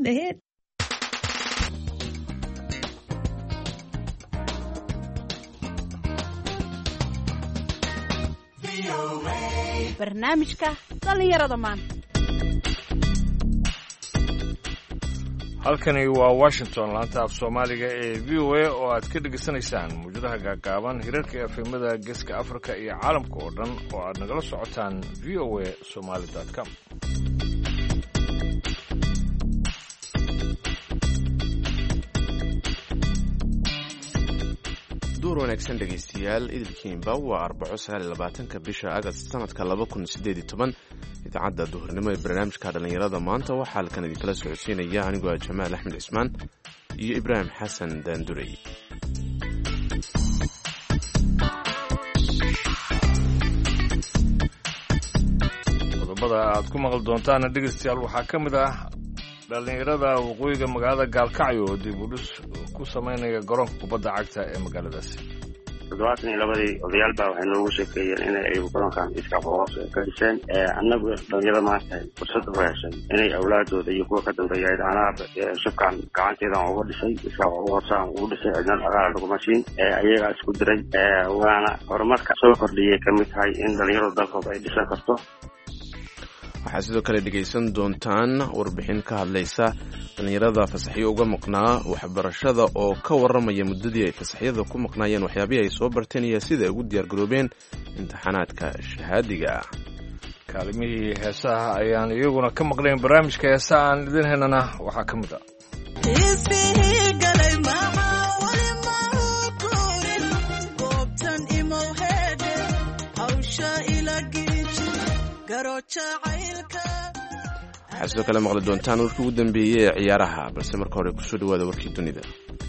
ahead. barnaamijka dhalinyarada maanta. halkani waa Washington, laanta af Soomaaliga ee VOA oo aad ka dhageysanaysaan muujadaha gaagaaban hirarka efemada Geeska Afrika iyo caalamka oo dhan oo aad nagala socotaan voasomali.com. duur wanaagsan dhegaystayaal, idilkiinba waa 4 bisha August sanadka 2018. idaacadda duhurnimo ee barnaamijka dhalinyarada maanta waxaa halkan idinkala socodsiinaya anigoo ah Jamaal Axmed Cismaan iyo Ibraahim Xasan Daandurey. qodobada aad ku maqal doontaan dhegaystayaal waxaa ka mid ah dhalinyarada waqooyiga magaalada Gaalkacyo oo dib u dhis ku sameynaya garoonka kubadda cagta ee magaaladaasi. 22 odayaal baa waxay noogu sheekeeyeen in ay garoonkan iska hoos ka dhiseen annagu dhalinyarada maanta fursad u heshay inay awlaadooda iyo kuwa ka dambeeya anaga shaqan gacanteeda ugu dhisay iska hoosaan ugu dhisay cidna dhaqaale lagu mashiin ayaga isku diray waana horumarka soo kordhiyay kamid tahay in dhalinyarada dalkooda ay dhisan karto. waxaa sidoo kale dhegaysan doontaan warbixin ka hadlaysa dhalinyarada fasaxyo uga maqnaa waxbarashada oo ka warramaya muddadii ay fasaxyada ku maqnaayeen waxyaabihii ay soo barteen iyo sida ay ugu diyaargaroobeen imtixaanaadka shahaadiga ah. kaalimihii heesaha ayaan iyaguna ka maqnayn barnaamijka heesaha aan idin helnana waxaa ka mid ah waxaa sidoo kale maqli doontaan warkii ugu dambeeyey ee ciyaaraha, balse marka hore kusoo dhawaada warkii dunida.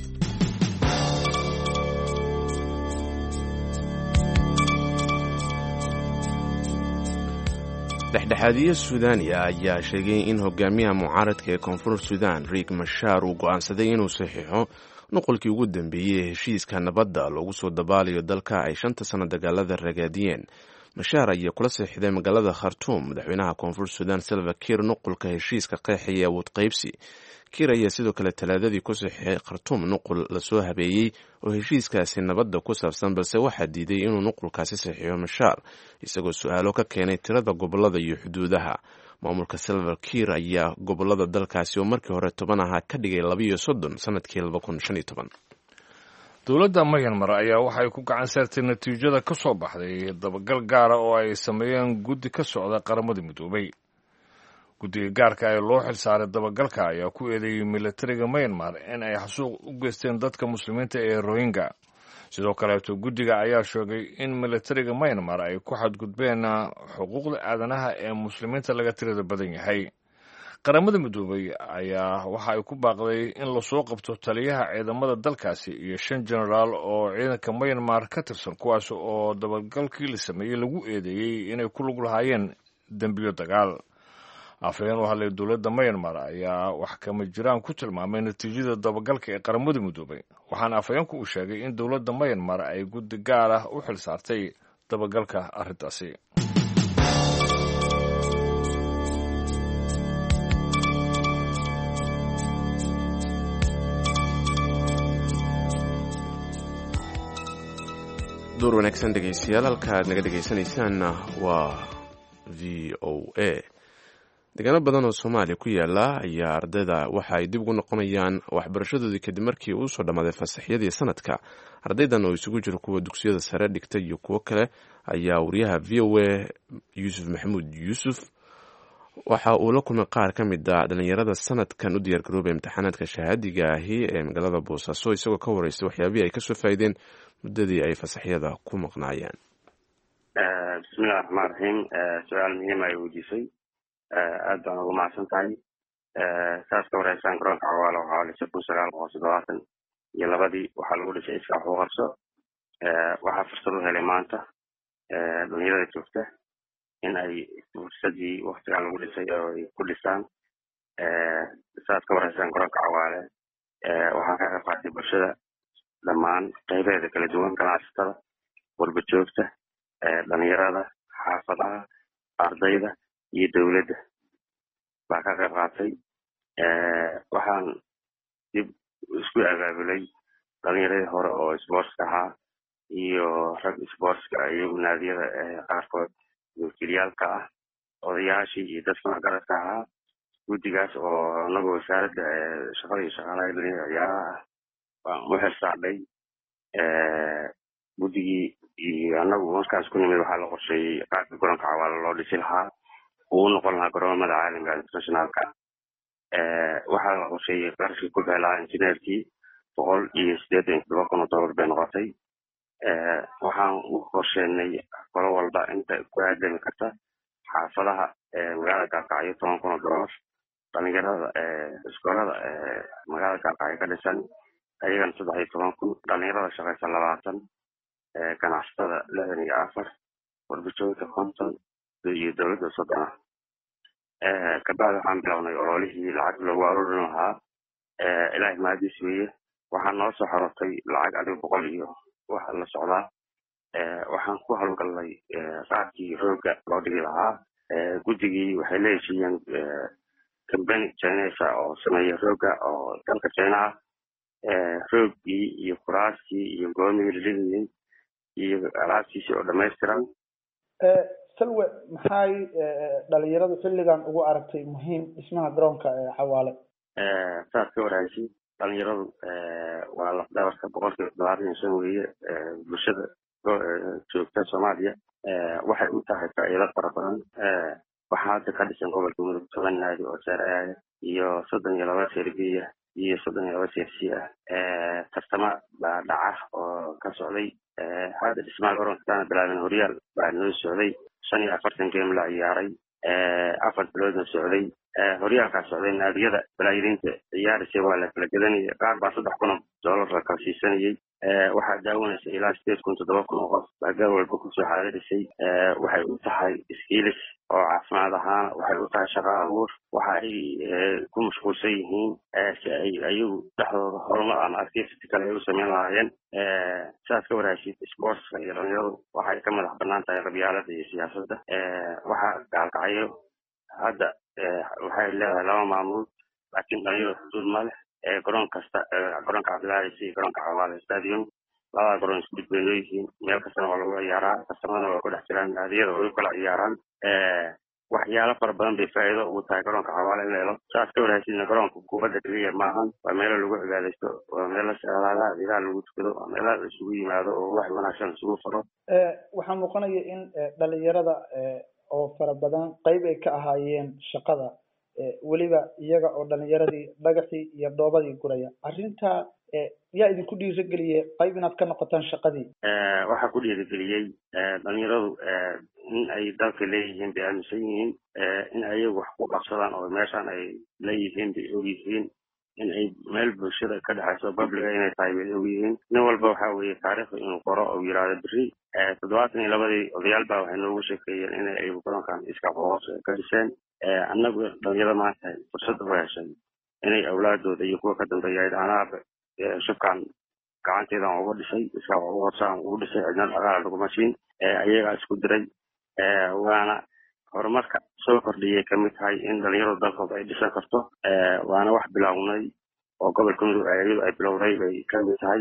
dhexdhexaadiye suudaaniya ayaa sheegay in hogaamiyaha mucaaradka ee koonfur suudaan Riek Machar uu go'aansaday inuu saxiixo nuqulkii ugu dambeeyey ee heshiiska nabadda loogu soo dabaalayo dalka ay 5 sano dagaalada ragaadiyeen. Machar ayaa kula saxiixday magaalada Khartoum madaxweynaha koonfur Suudaan Salva Kiir nuqulka heshiiska qeexaya awood qaybsi. Kiir ayaa sidoo kale talaadadii ku saxiixay Khartoum nuqul la soo habeeyey oo heshiiskaasi nabadda ku saabsan, balse waxaa diiday inuu nuqulkaasi saxiixo Machar isagoo su'aalo ka keenay tirada gobolada iyo xuduudaha. maamulka Salva Kiir ayaa gobolada dalkaasi oo markii hore 10 ahaa ka dhigay 32 sanadkii 2015. dowladda Myanmar ayaa waxay ku gacan saartay natiijada ka soo baxday dabagal gaar ah oo ay sameeyeen guddi ka socda qaramada midoobay. guddiga gaarka ah ee loo xilsaaray dabagalka ayaa ku eedeeyay militariga Myanmar in ay xasuuq u geysteen dadka muslimiinta ee Rohingya. sidoo kale guddiga ayaa sheegay in militariga Myanmar ay ku xadgudbeen xuquuqda aadanaha ee muslimiinta laga tirada badan yahay. qaramada midoobay ayaa waxa ay ku baaqday in la soo qabto taliyaha ciidamada dalkaasi iyo 5 generaal oo ciidanka Myanmar ka tirsan, kuwaas oo dabagalkii la sameeyey lagu eedeeyay inay ku lug lahaayeen dambiyo dagaal. afhayeen u hadlay dowladda Myanmar ayaa wax kama jiraan ku tilmaamay natiijada dabagalka ee qaramada midoobay, waxaana afhayeenku uu sheegay in dowladda Myanmar ay guddi gaar ah u xilsaartay dabagalka arrintaasi. duur wanaagsan dhegaystayaal, halka aad naga dhegaysanaysaan waa VOA. deegaano badan oo Soomaaliya ku yaala ayaa ardayda waxa ay dib ugu noqonayaan waxbarashadoodii kadib markii uu soo dhamaaday fasaxyadii sanadka. ardaydan oo isugu jira kuwa dugsiyada sare dhigta iyo kuwo kale ayaa wariyaha VOA Yuusuf Maxamuud Yuusuf waxa uu la kulmay qaar ka mid ah dhalinyarada sanadkan u diyaargaroobay imtixaanaadka shahaadiga ahi ee magaalada Boosaaso, isagoo ka waraystay waxyaabihii ay ka soo faa'iideen muddadii ay fasaxyada ku maqnaayeen. bismillaahir rahmaanir rahiim. su'aal muhiim ah weydiisay, aad baan ugu mahadsan tahay. saas ka waraysaan garoonka Cawaalo waxaa la dhisay 1972 waxaa lagu dhisay iska xuquuqarso. waxaa fursad u helay maanta dhalinyarada joogta in ay fursadii waqtigan lagu dhisay oo ay ku dhisaan. saas ka waraysaan garoonka Cawaale waxaa ka qayb qaatay bulshada dhammaan qaybaheeda kala duwan, ganacsatada, walba joogta, dhalinyarada, xaafadaha, ardayda iyo dowladda baa ka qayb qaatay. waxaan dib isku abaabulay dhalinyaradii hore oo sportska ahaa iyo rag sportska iyagu naadiyada qaarkood wakiilyaalka ah, odayaashii iyo dadkii waxgaradka ahaa. guddigaas oo anagoo wasaaradda shaqada iyo shaqaalaha dhalinyarada ciyaaraha ah waan u xilsaarnay. guddigii iyo anagu markaas ku nimid waxaa la qorsheeyey qaabka garoonka Cawaale loo dhisi lahaa uu noqon lahaa garoomada caalamiga internationalka. waxaa la qorsheeyey qarashkii ku bixi lahaa injineerkii $187,000 bay noqotay. waxaan u qorsheenay qolo walba inta ku aadami karta xaafadaha magaalada Gaalkacyo $10,000, dhalinyarada iskoolada magaalada Gaalkacyo ka dhisan ayagana $13,000, dhalinyarada shaqaysan 20, ganacsatada 64, warbijoogta 50 iyo dowladda 30. kabacdi waxaan bilownay ololihii lacag loogu aruurin lahaa. ilaahay mahadiis weeye, waxaa noo soo xorotay lacag adiga 100 iyo waxa la socdaa. waxaan ku hawlgalnay qaabkii rooga loo dhigi lahaa. guddigii waxay la heshiiyeen company Chinese oo sameeya rooga oo dalka China ah. roogii iyo kuraastii iyo goomihii la dhigayay iyo alaabtiisii oo dhammaystiran. salwe maxay dhalinyaradu xilligan ugu aragtay muhiim dhismaha garoonka Cawaale? saas ka waraysi dhalinyaradu waa lafdhabarka 75% weeye bulshada joogta Soomaaliya. waxay u tahay faa'iido fara badan. waxaa hadda ka dhisan gobolka Mudug 10 naadi oo sare iyo 32 Serbiya iyo 32 CFC ah. tartama baa dhaca oo ka socday. hadda dhismaha garoonka bilaabeen horyaal baa noo socday 45 game la ciyaaray. 4 biloodna socday. horyaalkaas socday naadiyada balaayirinta ciyaaraysa waa la kala gadanayay. qaar baa $3,000 la kala siisanayay. waxaa daawanaysa ilaa 8,000-7,000 qof baa gaar walba kusoo xaadirisay. waxay u tahay iskiilis oo caafimaad ahaan, waxay u tahay shaqo abuur. waxa ay ku mashquulsan yihiin si ay ayagu dhexdooda horumar ama activity kale ay u samayn lahaayeen. saas ka waraysid sportska iyo dhalinyaradu waxay ka madax bannaan tahay qabyaalada iyo siyaasadda. waxaa Gaalkacyo hadda waxay leedahay 2 maamul, laakiin dhalinyaradu xuduud ma leh. garoon kasta garoonka Cabdilaahi iyo garoonka Cawaale stadium labada garoon isku mid bay leeyihiin. meel kastana waa lagu ciyaaraa, kastamada waa ku dhex jiraan, naadiyada way kala ciyaaraan. waxyaalo fara badan bay faa'iido ugu tahay garoonka Cawaale in la helo. saas ka waraysidna garoonka kubadda keliya maahan, waa meelo lagu cibaadaysto, waa meelo salaadaha ilaah lagu tukado, waa meelo la isugu yimaado oo wax wanaagsan isugu faro. waxaa muuqanaya in dhalinyarada oo fara badan qayb ay ka ahaayeen shaqada, weliba iyaga oo dhalinyaradii dhagaxii iyo dhoobadii guraya. arrinta yaa idinku dhiirigeliyey qayb inaad ka noqotaan shaqadii? waxaa ku dhiirigeliyey dhalinyaradu in ay dalka leeyihiin bay aaminsan yihiin. in ayagu wax ku qabsadaan oo meeshaan ay leeyihiin bay ogyihiin. in ay meel bulshada ka dhexayso publica inay tahay bay ogyihiin. nin walba waxaa weeye taariikhda inuu qoro oo yiraahdo berri 72 odayaal baa waxay noogu sheekeeyeen in ay garoonkan iska hoos ka dhiseen. annagu dhalinyarada maanta fursad u heshay inay awlaadooda iyo kuwa ka dambeeya anaaba shubkaan gacanteedan uga dhisay, iska hoosaan ugu dhisay, cidna dhaqaale laguma siin. ayagaa isku diray. waana horumarka soo kordhiyay ka mid tahay in dhalinyaradu dalkooda ay dhisan karto. waana wax bilownay oo gobolka Mudug ayadu ay bilowday bay ka mid tahay.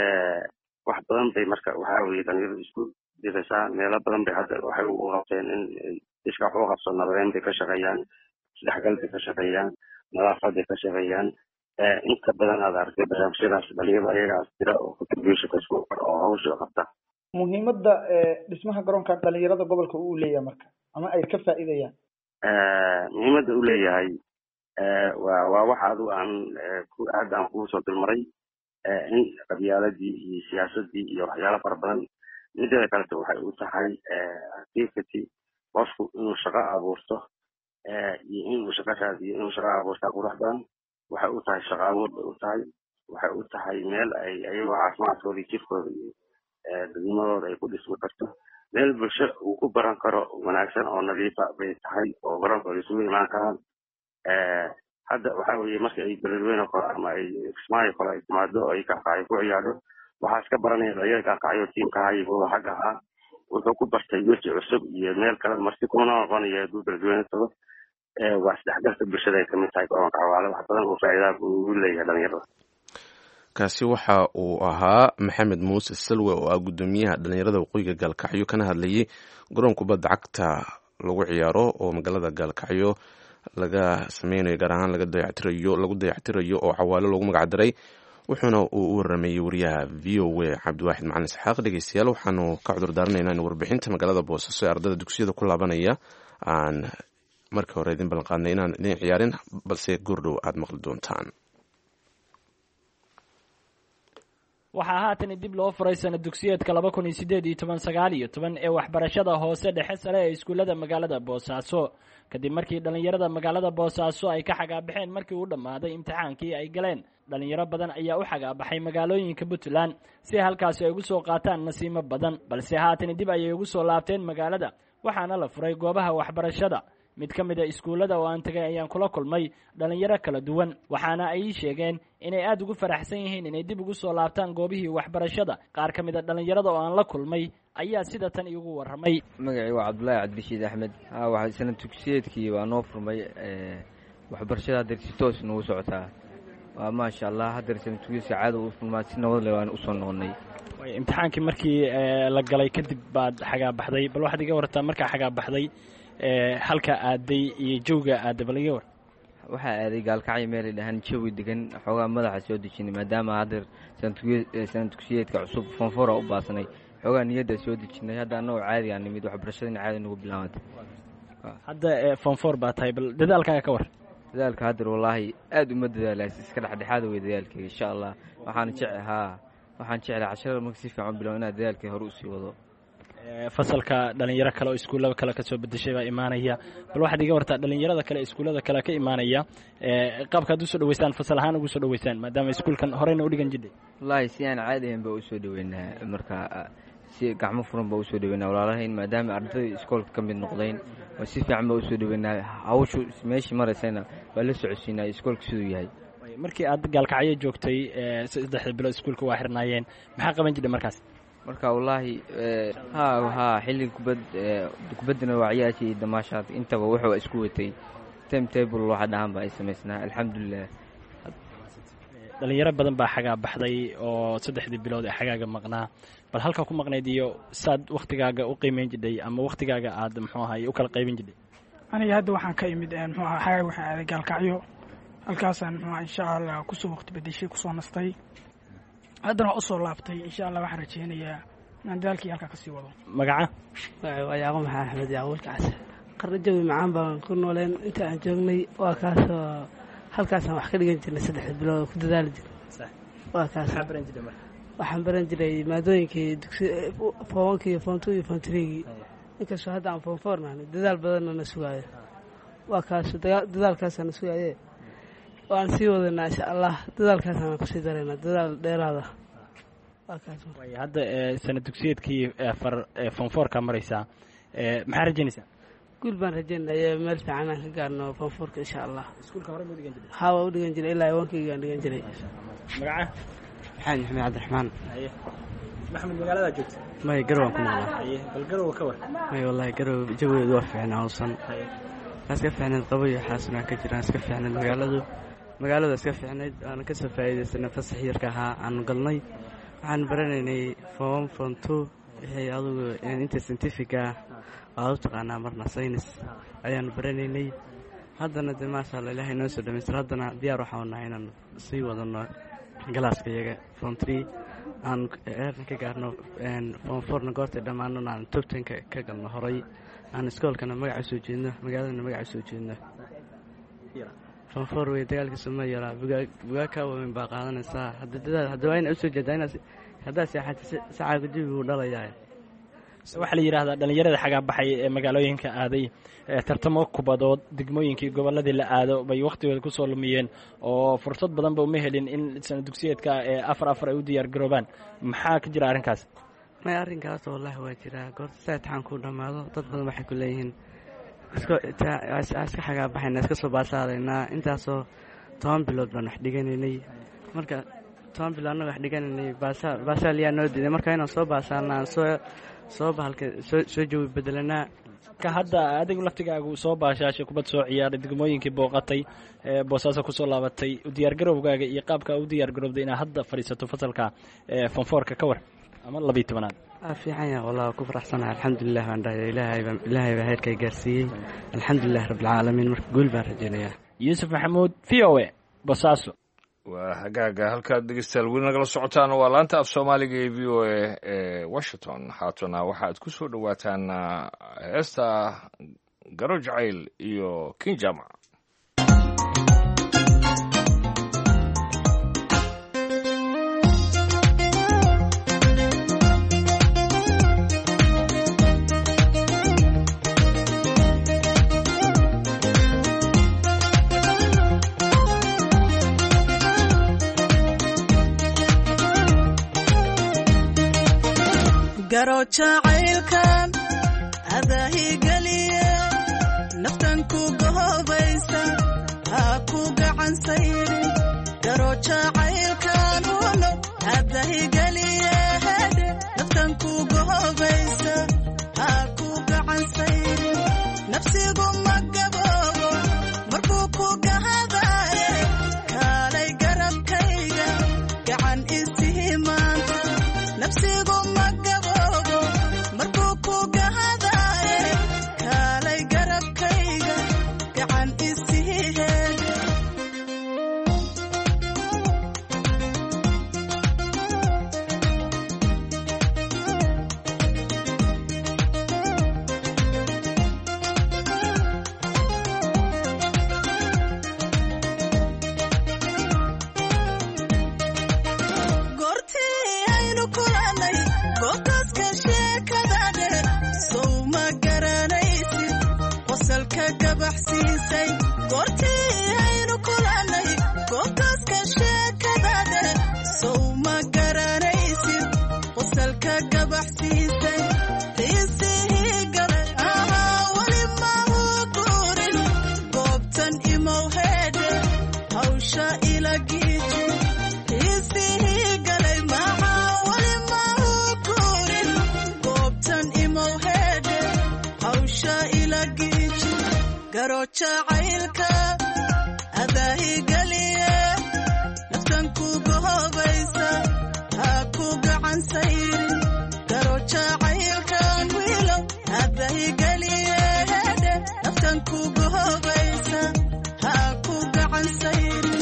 wax badan bay marka waxaa weeye dhalinyaradu isku diraysaa. meelo badan bay hadda waxay u qabteen in iska wax u qabso, nabadeen bay ka shaqeeyaan, isdhexgal bay ka shaqeeyaan, nadaafad bay ka shaqeeyaan. inta badan aad aragtay barnaamijyadaas dhalinyarada ayagaas jira oo contribution isku oo hawsha qabta. muhiimadda dhismaha garoonka dhalinyarada gobolka uu leeyahay marka ama ay ka faa'iidayaan? muhiimadda uu leeyahay waa waxa adigu aan kugu soo dulmaray. in qabyaaladii iyo siyaasadii iyo waxyaalo fara badan. mideeda kaleta waxay u tahay activity qofku inuu shaqo abuurto iyo inuu shaqo raadiyo inuu shaqo abuurtaa qurux badan. waxay u tahay shaqo abuur bay u tahay. waxay u tahay meel ay ayagoo caafimaadkooda iyo jirkooda iyo dadnimadooda ay ku dhismi karto. meel bulsho uu ku baran karo wanaagsan oo nadiifa bay tahay oo garoonkooda isugu imaan karaan. hadda waxaa weeye marka ay beledweyne koro ama ay Kismaayo kale ay timaado oo ay Gaalkacyo ku ciyaadho, waxaa iska baranaya dhalinyarada Gaalkacyo tiimka hayagooda xagga ah. wuxuu ku bartay weji cusub iyo meel kale marti kuma noqonaya hadduu beledweyne tago. waa isdhexgalka bulshada ay kamid tahay garoonka cawaale wax badan oo faa'iidaa uu leeyahay dhalinyarada. kaasi waxa uu ahaa maxamed muuse salwe oo ah gudoomiyaha dhalinyarada waqooyiga gaalkacyo kana hadlayay garoon kubadda cagta lagu ciyaaro oo magaalada gaalkacyo laga sameynayo gaar ahaan lagu dayactirayo oo cawaale loogu magacdaray. wuxuuna uu u waramayey wariyaha v o a cabdiwaaxid macalin isxaaq. dhegeystayaal waxaanu ka cudur daaranaynaa in warbixinta magaalada boosaaso ee ardada dugsiyada ku laabanaya aan markii hore idin ballan qaadnay inaan idin ciyaarin, balse goordhow aada maqli doontaan. waxaa haatan dib loo furay sana dugsiyeedka 2018-19 ee waxbarashada hoose dhexe sare ee iskuullada magaalada boosaaso kadib markii dhallinyarada magaalada boosaaso ay ka xagaabaxeen markii uu dhammaaday imtixaankii ay galeen. dhalinyaro badan ayaa u xagaabaxay magaalooyinka puntland si halkaasi ay ugu soo qaataan nasiimo badan, balse haatan dib ayay ugu soo laabteen magaalada waxaana la furay goobaha waxbarashada. mid ka mid a iskuullada oo aan tagay ayaan kula kulmay dhalinyaro kala duwan, waxaana ay sheegeen inay aada ugu faraxsan yihiin inay dib ugu soo laabtaan goobihii waxbarashada. qaar ka mid a dhalinyarada oo aan la kulmay ayaa sida tan iigu warramay. magacii waa cabdulaahi cabdirashiid axmed. waxaa sana dugsiyeedkii waa noo furmay, waxbarashada haddeer si toos noogu socotaa. waa maasha allah, haddeer sana dugsiyeedka caada u furmaa si nabad leh waan usoo noqonnay. imtixaankii markii la galay kadib baad xagaabaxday, bal waxaad iga wartaa markaa xagaabaxday halka aaday iyo jawga aaday bal iga war. waxaa aaday gaalkacyo meelay dhahaan jawi degan, xoogaa madaxa soo dejinay maadaama haddeer sana dugsiyeedka cusub foonfoora u baasanay, xoogaa niyadda soo dejinay. hadda annagoo caadi aan nimid, waxbarashadina caadi nagu bilaabantay. hadda foonfoor baa tahay, bal dadaalkaaga ka war. dadaalka haddeer wallaahi aad uma dadaalays, iska dhexdhexaada wey dadaalkeyga insha allah. waxaan jeclay casharada marka si fiican bilow inaad dadaalkii hore usii wado. fasalka dhalinyaro kale oo iskuullada kale kasoo bedeshay baa imaanaya, bal waxaad iga wartaa dhalinyarada kale iskuullada kale ka imaanaya qaabka ad usoo dhaweysaan, fasal ahaan ugu soo dhaweysaan maadaama iskuulkan horeyna udhigan jidhay. wallaahi si aan caadi ahayn baa usoo dhaweynaa, marka si gacmo furan baa usoo dhaweynaa walaalahayn maadaama ardayda iskoolka ka mid noqdayn. si fiican baa usoo dhaweynaa, hawshu meeshii maraysayna waa la socodsiinaa iskoolka siduu yahay. markii aad gaalkacyo joogtay 3 bilood iskuulka waa xirnaayeen, maxaa qaban jidhay markaas? marka wallaahi xilliga kubaddina waa ciyaarkii iyo damaashaad intaba wuxuu isku watay time table waxa dhahan baa ay samaysnaa alxamdulilah. dhalinyaro badan baa xagaabaxday oo 3 bilood ee xagaaga maqnaa, bal halkaa ku maqnayd iyo saad waktigaaga u qiimeyn jidhay ama waktigaaga aad muxuu ahaay u kala qaybin jidhay? aniga hadda waxaan ka imid muxuu ahaa xagaag waxaan aaday gaalkacyo, halkaasaan muxuu ahaa insha allah kusoo waqti bedeshay kusoo nastay. haddana waa usoo laabtay insha allah. waxaan rajeynayaa inaan dadaalkii halkaa kasii wado. magaca? waa yaaqub maxaa axmed yaaqub alkaas. qarno jawi macaan baan ku nooleen inta aan joognay. waa kaasoo halkaasaan wax ka dhigan jirnay 3 bilood ku dadaali jirnay. waa kaas waxaan baran jiray maadooyinkii dugsi foonka iyo foon 2 iyo foon 3gii, inkastoo hadda aan foon 4 nahnay. dadaal badanna na sugaayo. waa kaas dadaalkaasaan na sugaaye waan sii wadanaa insha allah. dadaalkaasaan kusii daraynaa, dadaal dheeraada. hadda sana dugsiyeedkii foonfoorka maraysaa, maxaa rajaynaysaa? guul baan rajaynaya, meel fiican aan ka gaarno foonfoorka insha allah. iskuulka hore ma dhigan jiray? haa waa u dhigan jiray, ilaa 1keygaan dhigan jiray. magaca? maxamed cabdiraxmaan. maxamed magaaladaa joogta? may garowaan ku noolaa. bal garow ka war. may wallaahi garow jawigeedu waa fiicnaa hawsan. waa iska fiicnayd, qabo iyo xaasinaa ka jiraan, iska fiicnayd magaalada iska fiicnayd. waana kasoo faa'iidaysanay fasax yarka ahaa aanu galnay. waxaan baranaynay foom 2 wixii adugu inta scientifica waad u taqaanaa, marna saynis ayaanu baranaynay. haddana de maasha allah ilaahay noo soo dhamaystir. haddana diyaar waxaa nahay inaan sii wadano galaaska iyaga foom 3 aan eeran ka gaarno foom 4na goortay dhammaanona aan top 10 ka galno horay, aan iskoolkana magaca soo jeedno, magaaladana magaca soo jeedno. foom 4 wey dagaalkiisa ma yaraa, bugaag kaa waaweyn baa qaadanaysaa. hadda waa ina usoo jeedaa haddaad seexata sacaaga jawigu dhalayaa. waxaa la yidhaahdaa dhalinyarada xagaabaxay ee magaalooyinka aaday tartamo kubadood degmooyinkii gobolladii la aado bay wakhtigooda kusoo lumiyeen oo fursad badanba uma helin in sana dugsiyeedka 4 ay u diyaar garoobaan. maxaa ka jira arrinkaas? may arrinkaas wallaahi waa jiraa. goorta saatixaan kuu dhammaado dad badan waxay ku leeyihiin iska xagaabaxayna, iska soo baasaadaynaa. intaasoo 10 bilood baan wax dhiganaynay. marka 10 bilood annaga wax dhiganaynay baasaal yaa noo diiday. marka inaan soo baasaanaa soo bahalka soo jawi bedelanaa ka hadda adigu laftigaagu soo baashaashay kubad soo ciyaaray degmooyinkii booqatay boosaaso kusoo laabatay diyaargarowgaaga iyo qaabka u diyaargarowday inaad hadda fadhiisato fasalka fonfoorka ka war ama 12aad fiican yahay walaa ku faraxsanahay alxamdulilah baan dhahay ilaahay baa heerkay gaarsiiyey alxamdulilah rabbilcaalamiin marka guul baan rajaynayaa yuusuf maxamuud v o a boosaaso waa hagaaga halkaad dhegeystayaal weli nagala socotaan waa laanta af soomaaliga ee v o a ee washington haatana waxaad ku soo dhowaataan heesta garo jacayl iyo kin jaamac garo jacaylkan adahigeliye naftan ku gohobaysa ha ku gacan sayrin garo jacaylkan uno adahigeliye naftan ku gohobaysa ha ku gacan sayrin nafsigu magaboobo markuu ku gahadaye kaalay garabkayga gacan isihimaanta nafsigu jacaylka adahigeliye naftan ku gohobaysa ha ku gacan sayrin garo jacaylkan wiilow adahigeliye naftan ku gohobaysa ha ku gacan sayrin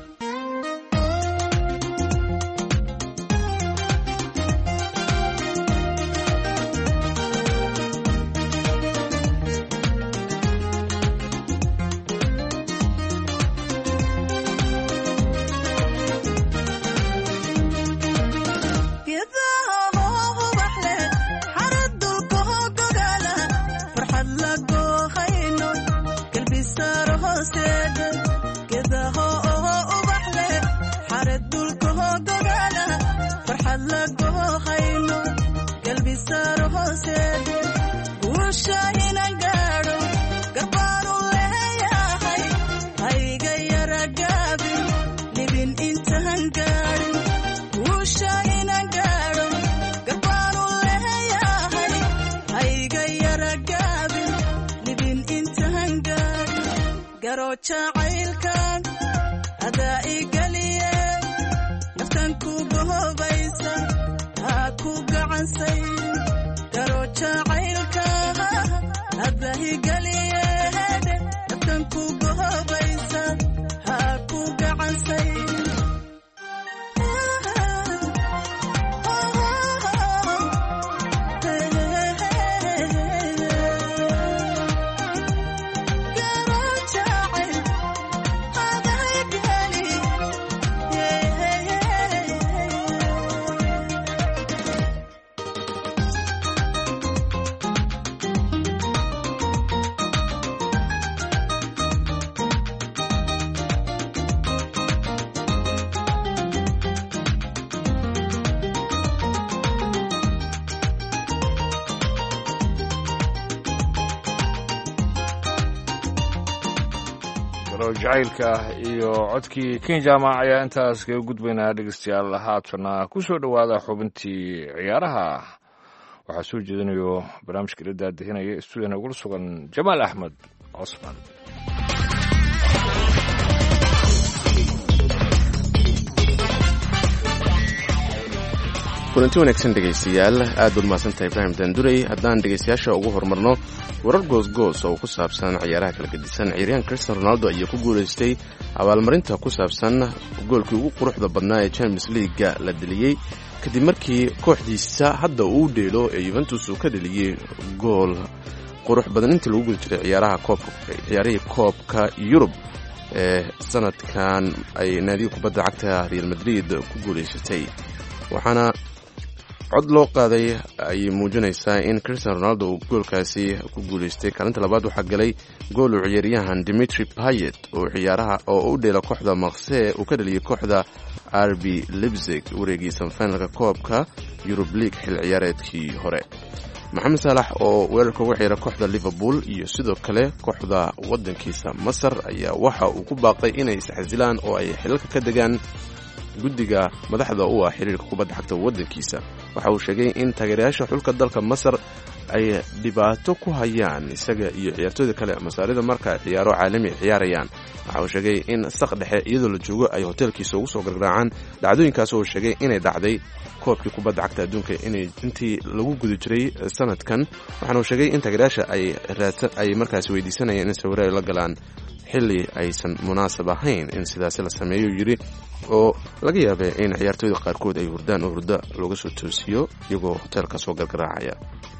jacaylkan adaa igeliye naftan ku gohobaysa ha ku gacan sayrin garo jacaylka adaa igeliye naftan ku gohobaysa ha ku gacan sayrin jacaylka iyo codkii kin jaamac ayaa intaas kaga gudbaynaa dhegeystayaal haatana ku soo dhowaada xubintii ciyaaraha waxaa soo jeedinayo barnaamijka la daadihinaya stuudiyana ugula sugan jamaal axmed cosman. kulanti wanaagsan dhegaystayaal aad baad mahadsantahay ibraahim daandurey. haddaan dhegaystayaasha ugu horumarno warar goosgoos oo ku saabsan ciyaaraha kala gedisan. ciyaaryahan cristiano ronaldo ayaa ku guulaystay abaalmarinta ku saabsan goolkii ugu quruxda badnaa ee champions leaga la dheliyey kadib markii kooxdiisa hadda uu dheelo ee yuventus uu ka dheliyey gool qurux badan intii lagu guda jiray ciyaarihii koobka yurub ee sanadkan ay naadiga kubadda cagta real madrid ku guulaysatay. waxaana cod loo qaaday ay muujinaysaa in cristiano ronaldo uu goolkaasi ku guulaystay. kaalinta labaad waxaa galay gool uu ciyaaryahan dimitri payet oo u dheela kooxda marseille uu ka dheliyey kooxda RB Leipzig wareegii semifinalka koobka Yurub League xil ciyaareedkii hore. maxamed saalax oo weerarka uga ciyaara kooxda Liverpool iyo sidoo kale kooxda wadankiisa Masar ayaa waxa uu ku baaqay inay isxasilaan oo ay xilalka ka degaan guddiga madaxda u ah xiriirka kubadda cagta wadankiisa. waxa uu sheegay in taageerayaasha xulka dalka Masar ay dhibaato ku hayaan isaga iyo ciyaartooyda kale masaarida marka ciyaaro caalami ciyaarayaan. waxa uu sheegay in saq dhexe iyadoo la joogo ay hotelkiisa ugu soo gargaraacaan dhacdooyinkaas oo sheegay inay dhacday koobkii kubadda cagta adduunka intii lagu guda jiray sanadkan. waxaana uu sheegay in taageerayaasha ay markaas weydiisanayeen in sawirro ay la galaan xilli aysan munaasab ahayn in sidaasi la sameeyo yiri, oo laga yaabay in ciyaartooyda qaarkood ay hurdaan oo hurdo looga soo toosiyo iyagoo hotelka soo gargaraacaya.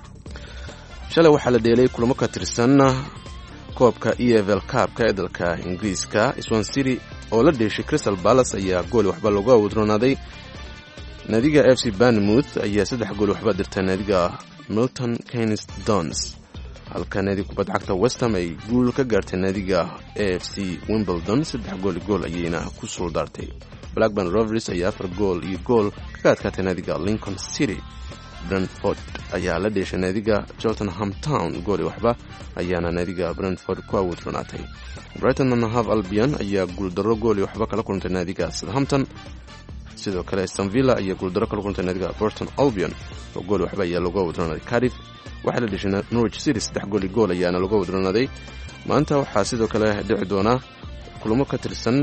shalay waxaa la dheelay kulamo ka tirsan koobka EFL Cup-ka ee dalka Ingiriiska. Swansea City oo la dheeshay Crystal Palace ayaa gool waxba looga wadronaaday. naadiga FC Bournemouth ayaa 3 gool waxba dirtay naadiga Milton Keynes Dons, halka naadiga kubadda cagta West Ham ay guul ka gaartay naadiga AFC Wimbledon 3 gool ayayna ku soo daartay. Blackburn Rovers ayaa 4 gool iyo gool ka adkaatay naadiga Lincoln City. Brentford ayaa la dheeshay naadiga Cheltenham Town gool waxba ayaana naadiga Brentford ku awoodranaatay. Brighton and Hove Albion ayaa guuldaro gool waxba kala kulantay naadiga Southampton. sidoo kale Aston Villa ayaa guuldaro kala kulantay naadiga Burton Albion oo gool waxba ayaa looga wadranaaday. Cardiff waxaa la dheeshay Norwich City 3 gool ayaana looga wadranaaday. maanta waxaa sidoo kale dhici doona kulamo ka tirsan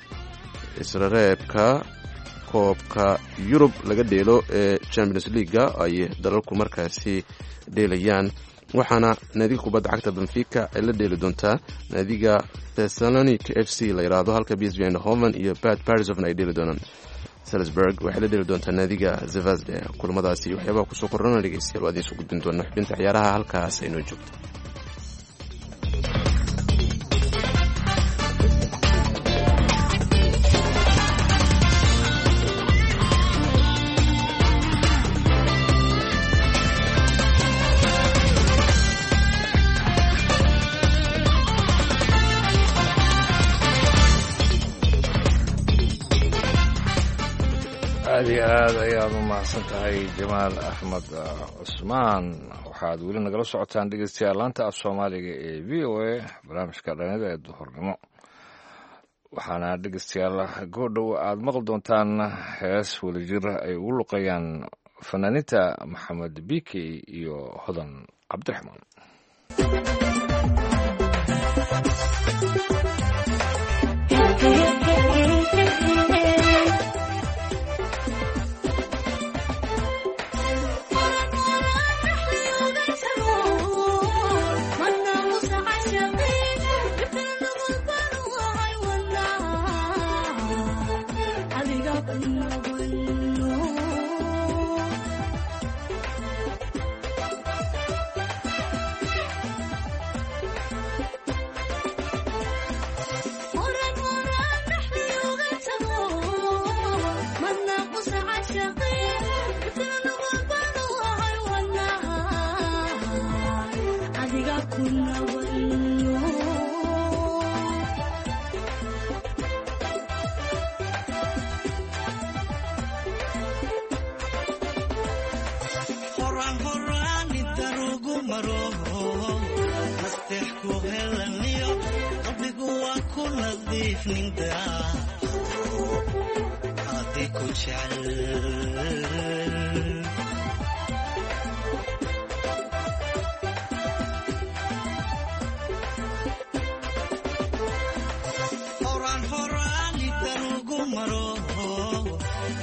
isreebka koobka Yurub laga dheelo ee Champions League ay dalalku markaasi dheelayaan. waxaana naadiga kubadda cagta Benfica ay la dheeli doontaa naadiga Thessaloniki FC la yiraahdo, halka PSV Eindhoven iyo Bad Parisovna ay dheeli doonaan. Salzburg waxay la dheeli doontaa naadiga Zvezda. kulamadaasi waxyaabaa ku soo korona dhageystayaal waa idin soo gudbin doona xubinta ciyaaraha halkaas ay noo joogto. aad iyo aad ayaad u mahadsan tahay jamaal axmed cusmaan. waxaad weli nagala socotaan dhegeystayaal laanta af soomaaliga ee v o a barnaamijka dhallinyarada ee duhurnimo. waxaana dhegeystayaal goodhow aad maqli doontaan hees wadajir ay ugu luqayaan fanaaniinta maxamed bike iyo hodan cabdiraxmaan.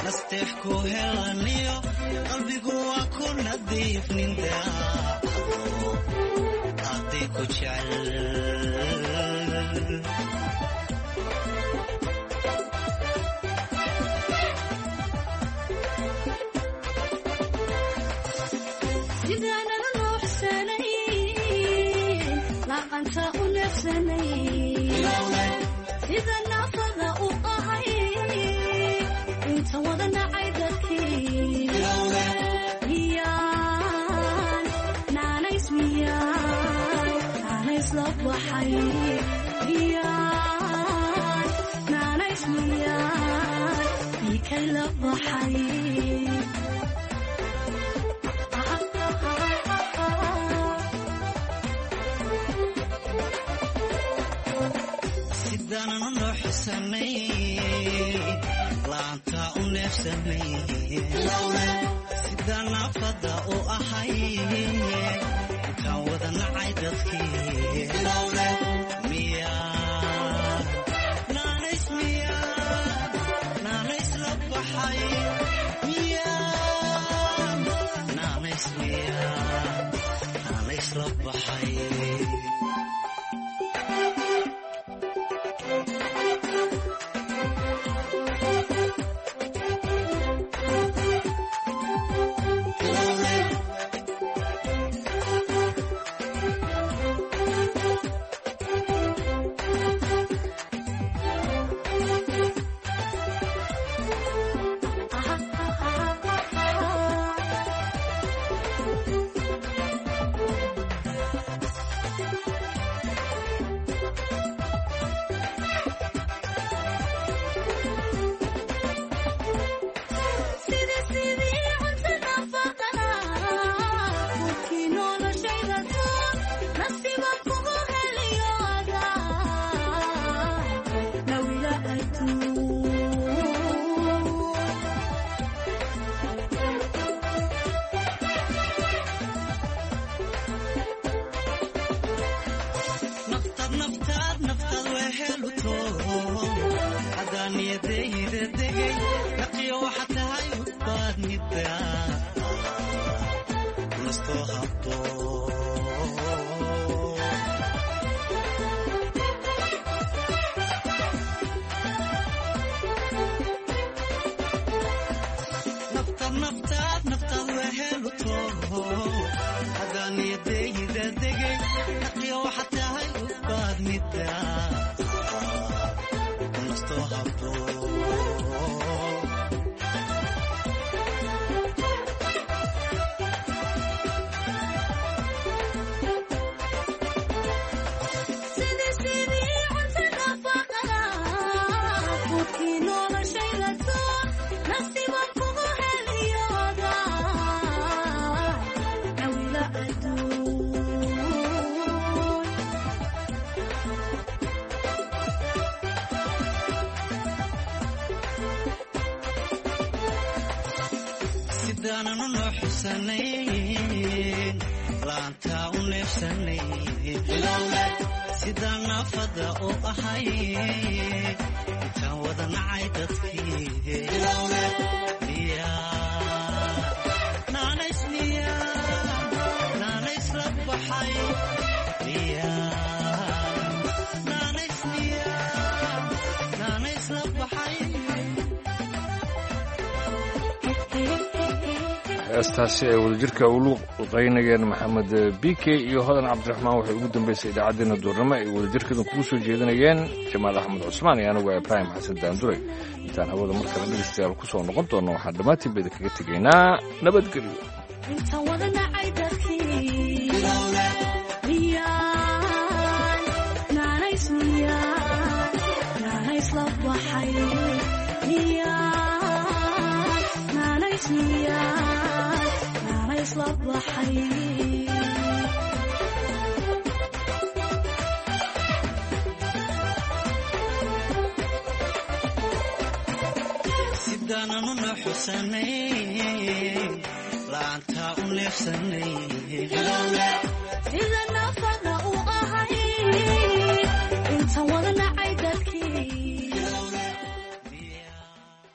nasteex ku helaniyo qalbigu waa ku nadiif nin daacado haddii ku jecel sida naafada u ahay inta wada nacay dadkii miyaan naanays la baxay miyaan naanays ikay la baxay laanta u neefsanay sida naafada u ahay intaan wada nacay dadkii miyaan naanays la baxay miyaan naanays la baxay sida naafada u ahay intaan wada nacay dadkii naanays la baxay naanays la baxay heestaasi ay wadajirka ulu qaynayeen maxamed bike iyo hodan cabdiraxmaan waxay ugu dambeysay idaacaddeenna duurnimo ay wadajirkeedan kugu soo jeedinayeen jamaal axmed cusmaan iyo anigu ibraahim xasan daanduray intaan hawada mar kale dhegeystayaal ku soo noqon doonno waxaan dhammaantiin bayda kaga tegaynaa nabadgelyo sidaananu naxusanay laanta u neefsanay sida naafada u ahay inta wada